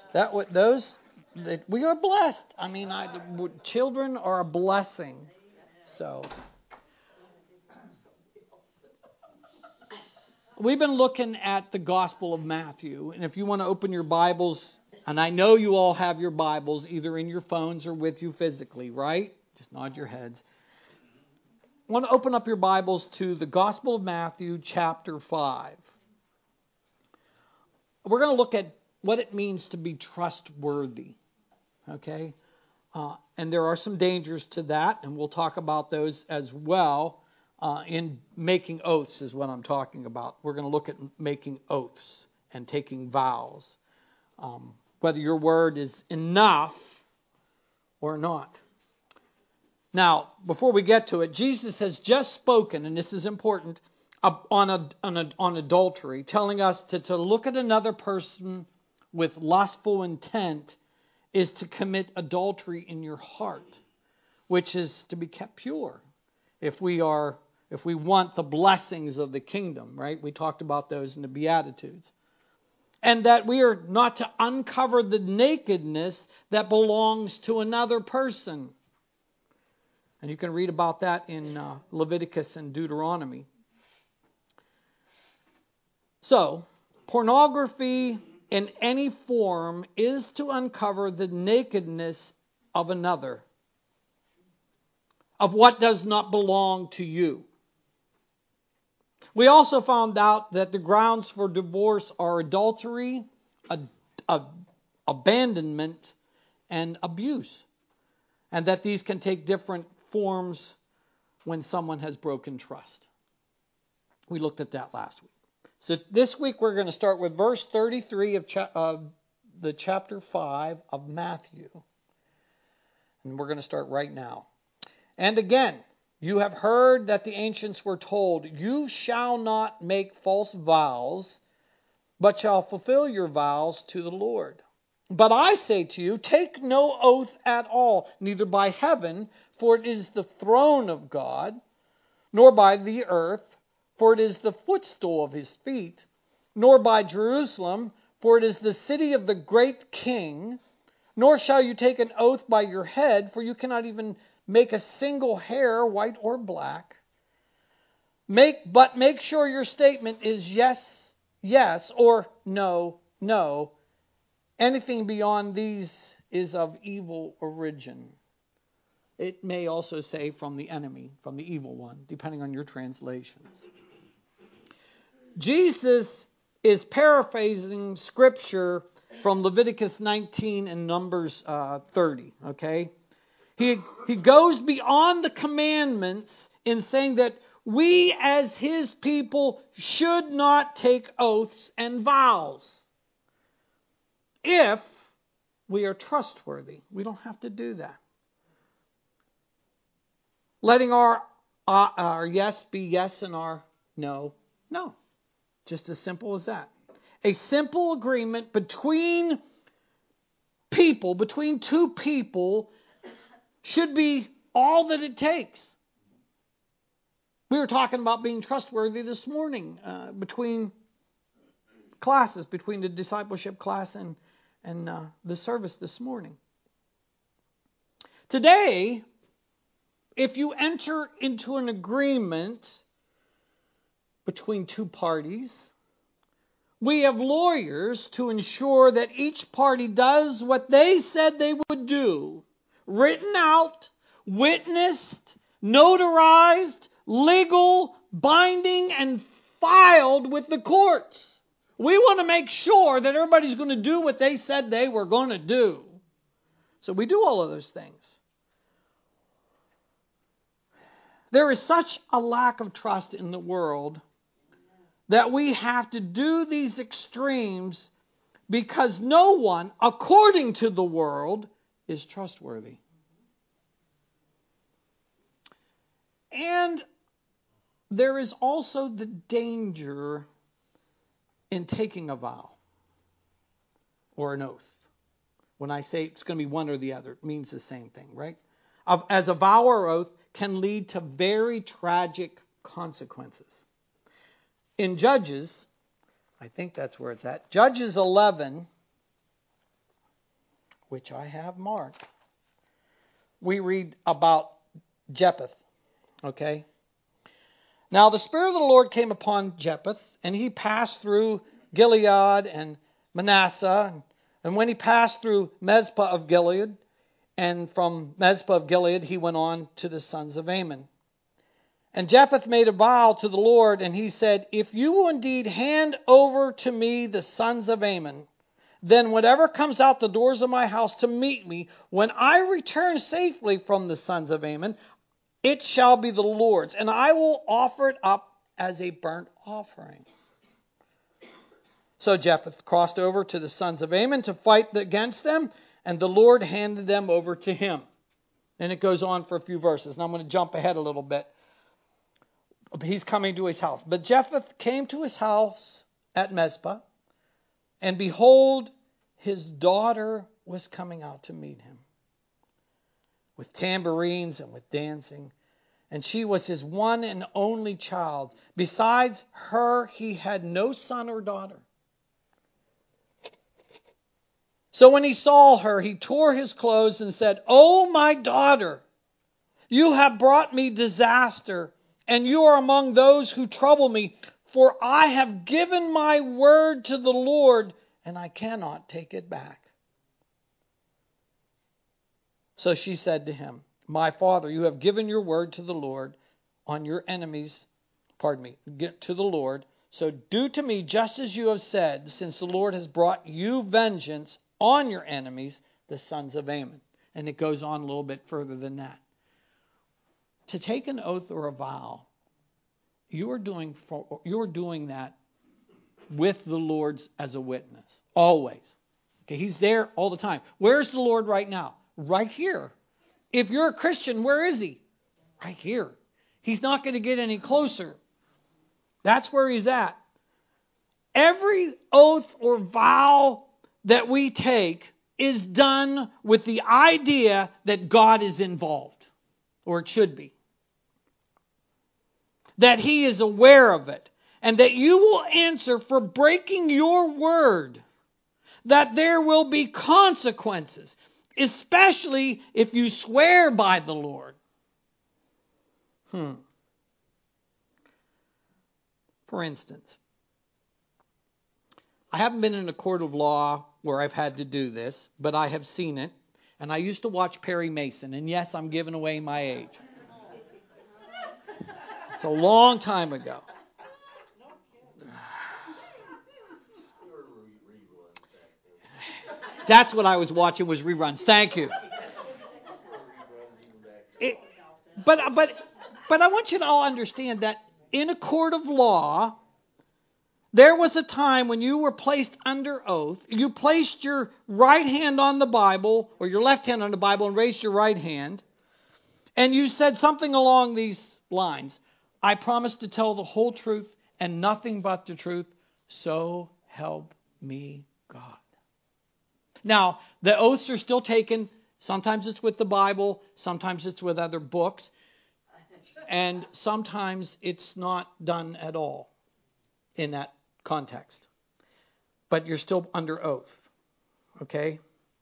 We are blessed. I mean, children are a blessing. So we've been looking at the Gospel of Matthew, and if you want to open your Bibles, and I know you all have your Bibles either in your phones or with you physically, right? Just nod your heads. I want to open up your Bibles to the Gospel of Matthew, chapter 5. We're going to look at what it means to be trustworthy. Okay? And there are some dangers to that, and we'll talk about those as well. In making oaths is what I'm talking about. We're going to look at making oaths and taking vows. Whether your word is enough or not. Now, before we get to it, Jesus has just spoken, and this is important, on adultery, telling us to look at another person with lustful intent is to commit adultery in your heart, which is to be kept pure. If we want the blessings of the kingdom, right? We talked about those in the Beatitudes. And that we are not to uncover the nakedness that belongs to another person. And you can read about that in Leviticus and Deuteronomy. So, pornography in any form is to uncover the nakedness of another, of what does not belong to you. We also found out that the grounds for divorce are adultery, abandonment, and abuse. And that these can take different forms when someone has broken trust. We looked at that last week. So this week we're going to start with verse 33 of the chapter 5 of Matthew. And we're going to start right now. And again, you have heard that the ancients were told, you shall not make false vows, but shall fulfill your vows to the Lord. But I say to you, take no oath at all, neither by heaven, for it is the throne of God, nor by the earth, for it is the footstool of his feet, nor by Jerusalem, for it is the city of the great king, nor shall you take an oath by your head, for you cannot even make a single hair white or black. But make sure your statement is yes, yes, or no, no. Anything beyond these is of evil origin. It may also say from the enemy, from the evil one, depending on your translations. Jesus is paraphrasing scripture from Leviticus 19 and Numbers 30, okay? He goes beyond the commandments in saying that we as his people should not take oaths and vows. If we are trustworthy, we don't have to do that. Letting our yes be yes and our no, no. Just as simple as that. A simple agreement between people, between two people, should be all that it takes. We were talking about being trustworthy this morning between classes, between the discipleship class and the service this morning. Today, if you enter into an agreement between two parties, we have lawyers to ensure that each party does what they said they would do. Written out, witnessed, notarized, legal, binding, and filed with the courts. We want to make sure that everybody's going to do what they said they were going to do. So we do all of those things. There is such a lack of trust in the world that we have to do these extremes because no one, according to the world, is trustworthy. And there is also the danger in taking a vow or an oath. When I say it's going to be one or the other, it means the same thing, right? As a vow or oath can lead to very tragic consequences. In Judges, I think that's where it's at, Judges 11, which I have marked, we read about Jephthah. Okay? Now the Spirit of the Lord came upon Jephthah, and he passed through Gilead and Manasseh. And when he passed through Mizpah of Gilead, and from Mizpah of Gilead he went on to the sons of Ammon. And Jephthah made a vow to the Lord, and he said, if you will indeed hand over to me the sons of Ammon, then whatever comes out the doors of my house to meet me, when I return safely from the sons of Ammon, it shall be the Lord's, and I will offer it up as a burnt offering. So Jephthah crossed over to the sons of Ammon to fight against them, and the Lord handed them over to him. And it goes on for a few verses, and I'm going to jump ahead a little bit. He's coming to his house. But Jephthah came to his house at Mizpah, and behold, his daughter was coming out to meet him with tambourines and with dancing. And she was his one and only child. Besides her, he had no son or daughter. So when he saw her, he tore his clothes and said, "O my daughter, you have brought me disaster, and you are among those who trouble me, for I have given my word to the Lord, and I cannot take it back." So she said to him, "My father, you have given your word to the Lord on your enemies, to the Lord. So do to me just as you have said, since the Lord has brought you vengeance on your enemies, the sons of Ammon." And it goes on a little bit further than that. To take an oath or a vow, you are doing that with the Lord as a witness, always. Okay, he's there all the time. Where's the Lord right now? Right here. If you're a Christian, where is he? Right here. He's not going to get any closer. That's where he's at. Every oath or vow that we take is done with the idea that God is involved, or it should be. That he is aware of it, and that you will answer for breaking your word, that there will be consequences, especially if you swear by the Lord. For instance, I haven't been in a court of law where I've had to do this, but I have seen it. And I used to watch Perry Mason. And yes, I'm giving away my age. It's a long time ago. That's what I was watching, was reruns. Thank you. But I want you to all understand that in a court of law, there was a time when you were placed under oath. You placed your right hand on the Bible, or your left hand on the Bible, and raised your right hand. And you said something along these lines: "I promise to tell the whole truth and nothing but the truth, so help me God." Now, the oaths are still taken. Sometimes it's with the Bible. Sometimes it's with other books. And sometimes it's not done at all in that context. But you're still under oath. Okay?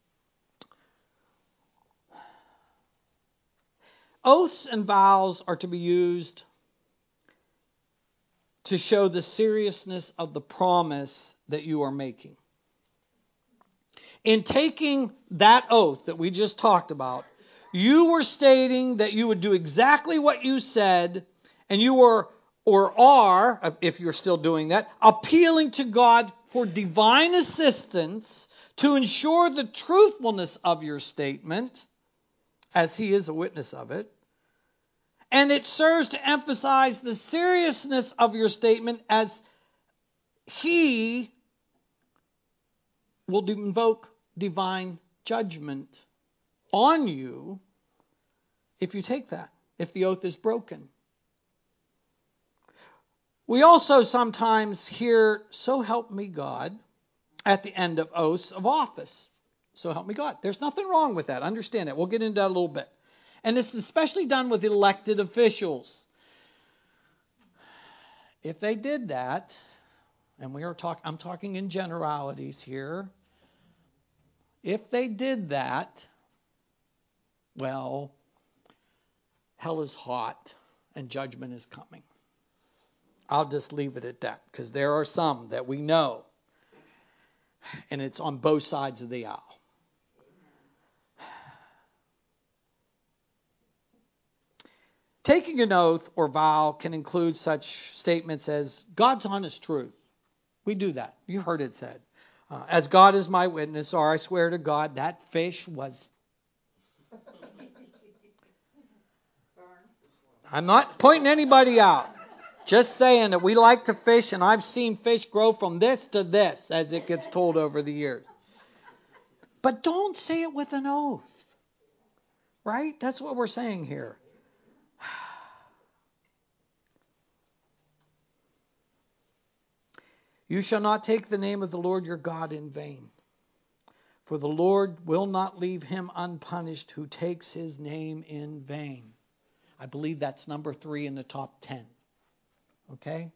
Oaths and vows are to be used to show the seriousness of the promise that you are making. In taking that oath that we just talked about, you were stating that you would do exactly what you said, and you were, or are, if you're still doing that, appealing to God for divine assistance to ensure the truthfulness of your statement, as he is a witness of it. And it serves to emphasize the seriousness of your statement, as he will invoke divine judgment on you if you take that, if the oath is broken. We also sometimes hear, "So help me God," at the end of oaths of office. So help me God. There's nothing wrong with that. Understand that. We'll get into that a little bit. And it's especially done with elected officials. If they did that, and I'm talking in generalities here, If they did that, well, hell is hot and judgment is coming. I'll just leave it at that, because there are some that we know, and it's on both sides of the aisle. Taking an oath or vow can include such statements as God's honest truth. We do that. You heard it said. As God is my witness, or I swear to God, that fish was... I'm not pointing anybody out. Just saying that we like to fish, and I've seen fish grow from this to this as it gets told over the years. But don't say it with an oath. Right? That's what we're saying here. You shall not take the name of the Lord your God in vain. For the Lord will not leave him unpunished who takes his name in vain. I believe that's number 3 in the top 10. Okay?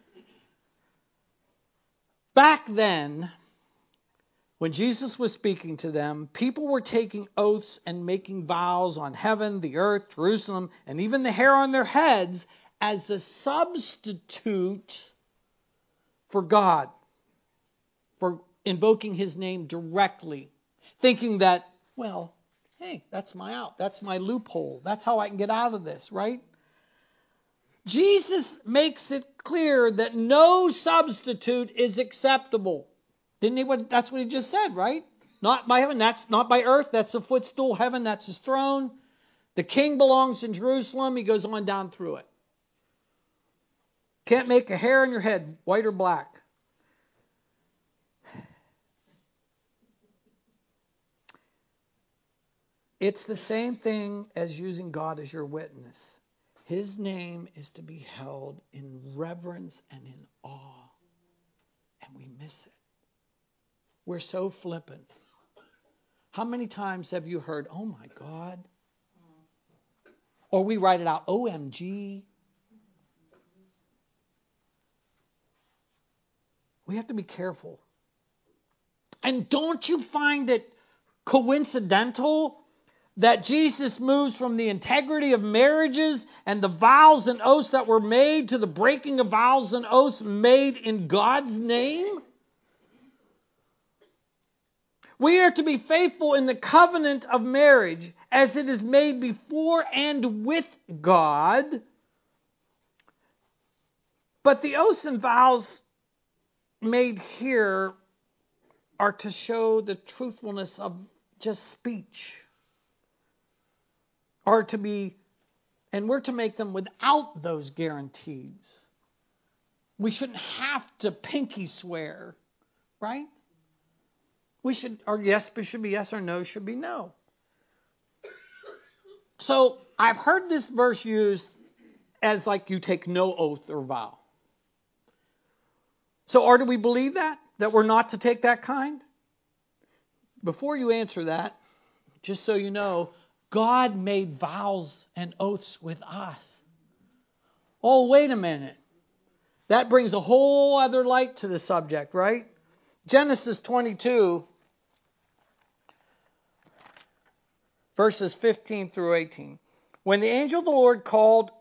Back then, when Jesus was speaking to them, people were taking oaths and making vows on heaven, the earth, Jerusalem, and even the hair on their heads as a substitute for God, for invoking his name directly, thinking that, well, hey, that's my out, that's my loophole, that's how I can get out of this, right? Jesus makes it clear that no substitute is acceptable. Didn't he? That's what he just said, right? Not by heaven, that's not by earth, that's the footstool. Heaven, that's his throne. The king belongs in Jerusalem. He goes on down through it. Can't make a hair on your head white or black. It's the same thing as using God as your witness. His name is to be held in reverence and in awe. And we miss it. We're so flippant. How many times have you heard, oh my God? Or we write it out, OMG. We have to be careful. And don't you find it coincidental that Jesus moves from the integrity of marriages and the vows and oaths that were made to the breaking of vows and oaths made in God's name? We are to be faithful in the covenant of marriage as it is made before and with God. But the oaths and vows made here are to show the truthfulness of just speech. Are to be, and we're to make them without those guarantees. We shouldn't have to pinky swear, right? We should, or yes should be yes or no should be no. So I've heard this verse used as like you take no oath or vow. So or do we believe that we're not to take that kind? Before you answer that, just so you know, God made vows and oaths with us. Oh, wait a minute. That brings a whole other light to the subject, right? Genesis 22, verses 15 through 18. Then the angel of the Lord called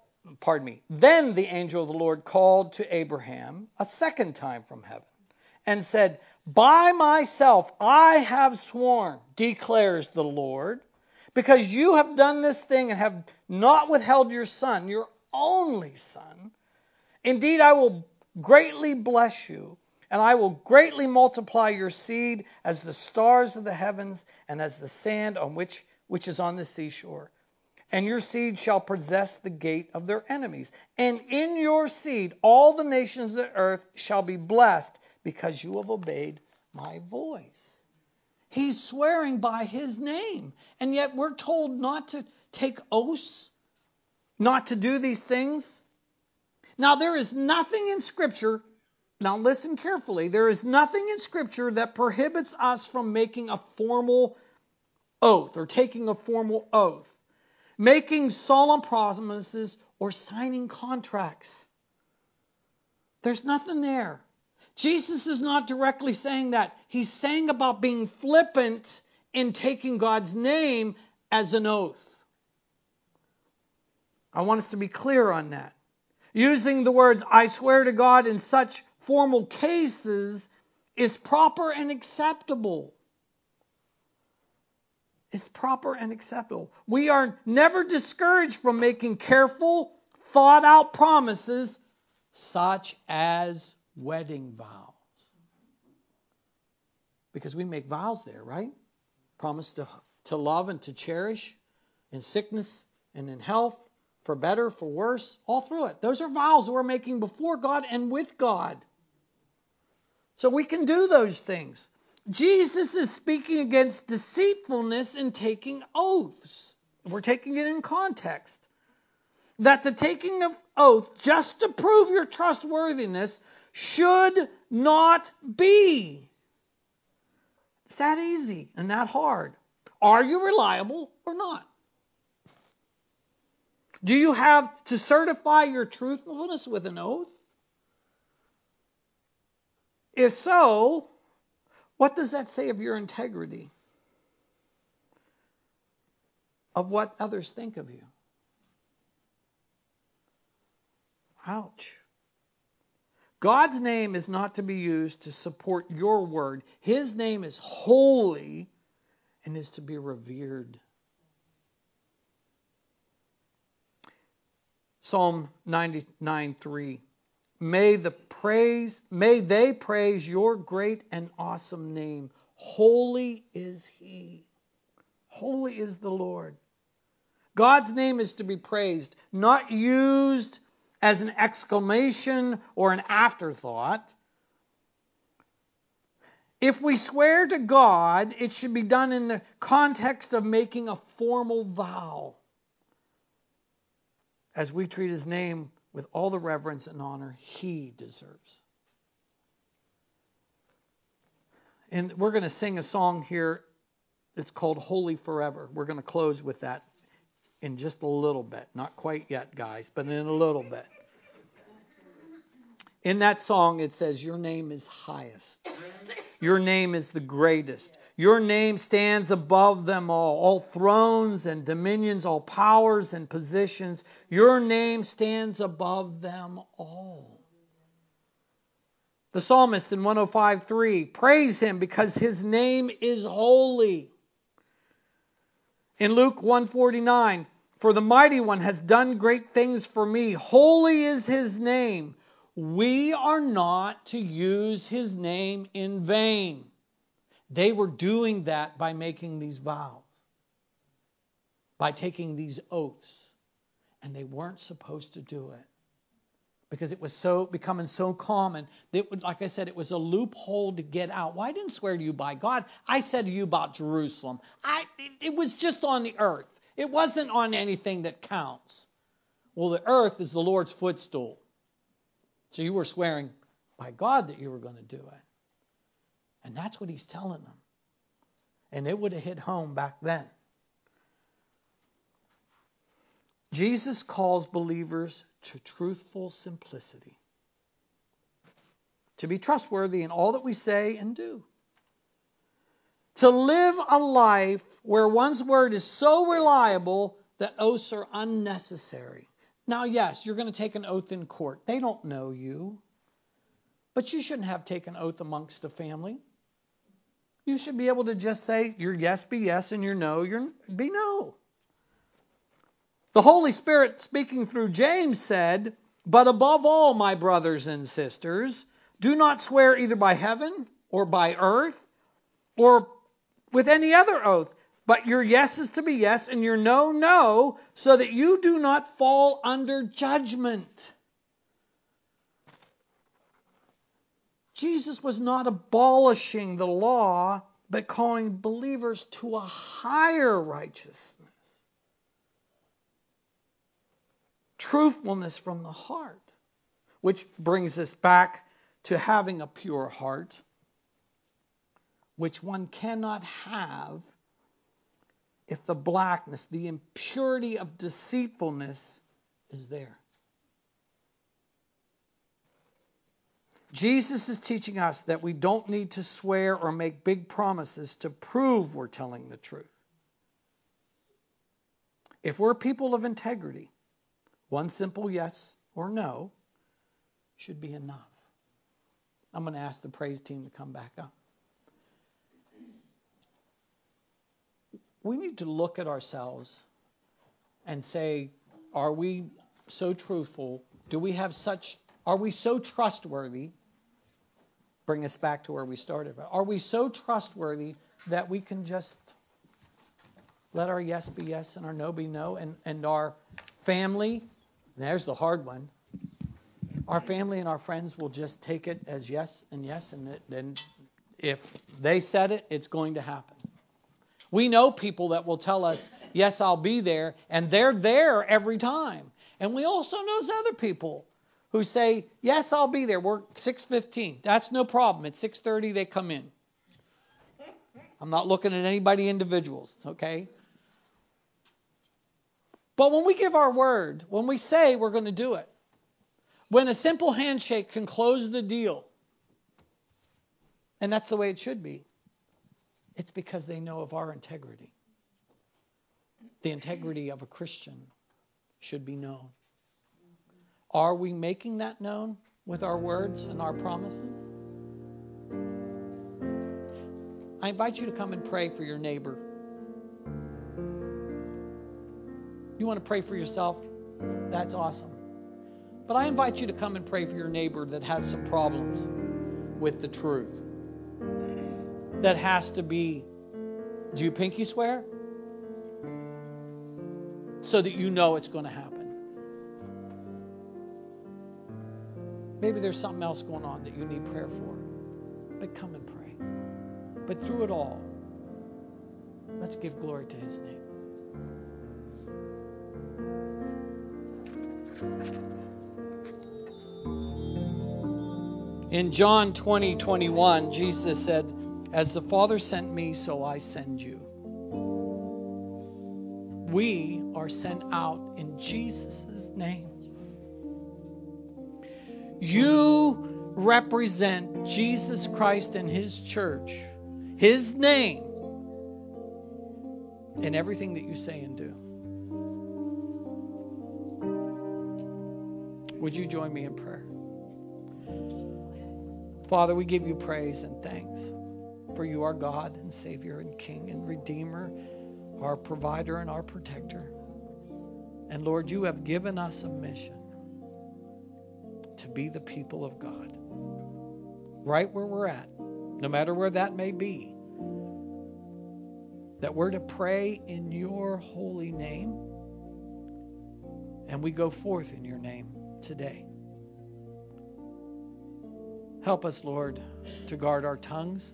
to Abraham a second time from heaven and said, by myself I have sworn, declares the Lord, because you have done this thing and have not withheld your son, your only son. Indeed, I will greatly bless you, and I will greatly multiply your seed as the stars of the heavens and as the sand on which is on the seashore. And your seed shall possess the gate of their enemies. And in your seed all the nations of the earth shall be blessed, because you have obeyed my voice. He's swearing by his name. And yet we're told not to take oaths, not to do these things. Now there is nothing in Scripture, now listen carefully, there is nothing in Scripture that prohibits us from making a formal oath or taking a formal oath, making solemn promises or signing contracts. There's nothing there. Jesus is not directly saying that. He's saying about being flippant in taking God's name as an oath. I want us to be clear on that. Using the words, I swear to God, in such formal cases is proper and acceptable. It's proper and acceptable. We are never discouraged from making careful, thought out promises such as wedding vows. Because we make vows there, right? Promise to love and to cherish in sickness and in health, for better, for worse, all through it. Those are vows we're making before God and with God. So we can do those things. Jesus is speaking against deceitfulness in taking oaths. We're taking it in context. That the taking of oath just to prove your trustworthiness should not be. It's that easy and that hard. Are you reliable or not? Do you have to certify your truthfulness with an oath? If so, what does that say of your integrity? Of what others think of you? Ouch. God's name is not to be used to support your word. His name is holy and is to be revered. Psalm 99:3. May they praise your great and awesome name. Holy is He. Holy is the Lord. God's name is to be praised, not used as an exclamation or an afterthought. If we swear to God, it should be done in the context of making a formal vow, as we treat His name with all the reverence and honor He deserves. And we're going to sing a song here that's called Holy Forever. We're going to close with that in just a little bit. Not quite yet, guys, but in a little bit. In that song, it says, your name is highest. Your name is the greatest. Your name stands above them all thrones and dominions, all powers and positions. Your name stands above them all. The psalmist in 105:3, praise Him because His name is holy. In Luke 1:49, for the Mighty One has done great things for me. Holy is His name. We are not to use His name in vain. They were doing that by making these vows, by taking these oaths, and they weren't supposed to do it because it was becoming so common. Like I said, it was a loophole to get out. Well, I didn't swear to you by God. I said to you about Jerusalem. It was just on the earth. It wasn't on anything that counts. Well, the earth is the Lord's footstool. So you were swearing by God that you were going to do it. And that's what He's telling them. And it would have hit home back then. Jesus calls believers to truthful simplicity. To be trustworthy in all that we say and do. To live a life where one's word is so reliable that oaths are unnecessary. Now, yes, you're going to take an oath in court. They don't know you. But you shouldn't have taken oath amongst a family. You should be able to just say your yes be yes and your no be no. The Holy Spirit speaking through James said, but above all, my brothers and sisters, do not swear either by heaven or by earth or with any other oath. But your yes is to be yes and your no, no, so that you do not fall under judgment. Jesus was not abolishing the law, but calling believers to a higher righteousness. Truthfulness from the heart. Which brings us back to having a pure heart, which one cannot have if the blackness, the impurity of deceitfulness is there. Jesus is teaching us that we don't need to swear or make big promises to prove we're telling the truth. If we're people of integrity, one simple yes or no should be enough. I'm going to ask the praise team to come back up. We need to look at ourselves and say, are we so truthful? Are we so trustworthy? Bring us back to where we started. Are we so trustworthy that we can just let our yes be yes and our no be no, and our family, there's the hard one, our family and our friends will just take it as yes, and if they said it, it's going to happen. We know people that will tell us, yes, I'll be there, and they're there every time. And we also know those other people who say, yes, I'll be there. We're 6:15. That's no problem. At 6:30, they come in. I'm not looking at anybody individuals, okay? But when we give our word, when we say we're going to do it, when a simple handshake can close the deal, and that's the way it should be, it's because they know of our integrity. The integrity of a Christian should be known. Are we making that known with our words and our promises? I invite you to come and pray for your neighbor. You want to pray for yourself? That's awesome. But I invite you to come and pray for your neighbor that has some problems with the truth. That has to be, do you pinky swear? So that you know it's going to happen. Maybe there's something else going on that you need prayer for. But come and pray. But through it all, let's give glory to His name. In John 20:21, Jesus said, as the Father sent me, so I send you. We are sent out in Jesus' name. You represent Jesus Christ and His church, His name, in everything that you say and do. Would you join me in prayer? Father, we give you praise and thanks, for you are God and Savior and King and Redeemer, our provider and our protector. And Lord, you have given us a mission to be the people of God. Right where we're at, no matter where that may be, that we're to pray in your holy name, and we go forth in your name today. Help us, Lord, to guard our tongues,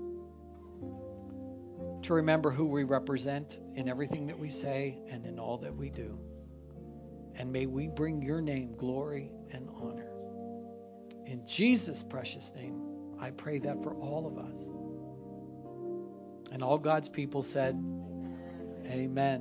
to remember who we represent in everything that we say and in all that we do. And may we bring your name glory and honor. In Jesus' precious name, I pray that for all of us. And all God's people said, amen.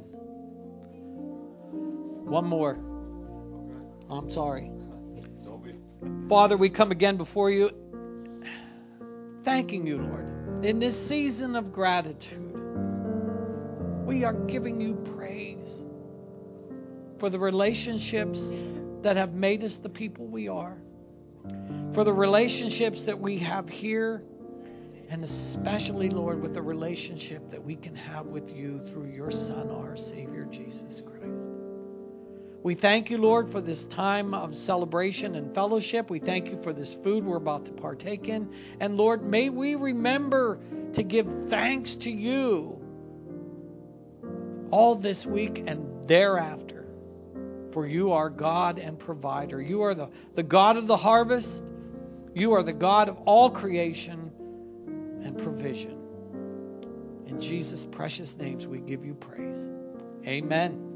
One more. I'm sorry. Father, we come again before you, thanking you, Lord. In this season of gratitude, we are giving you praise for the relationships that have made us the people we are, for the relationships that we have here, and especially, Lord, with the relationship that we can have with you through your Son, our Savior, Jesus Christ. We thank you, Lord, for this time of celebration and fellowship. We thank you for this food we're about to partake in. And Lord, may we remember to give thanks to you all this week and thereafter. For you are God and provider. You are the God of the harvest. You are the God of all creation and provision. In Jesus' precious names we give you praise. Amen.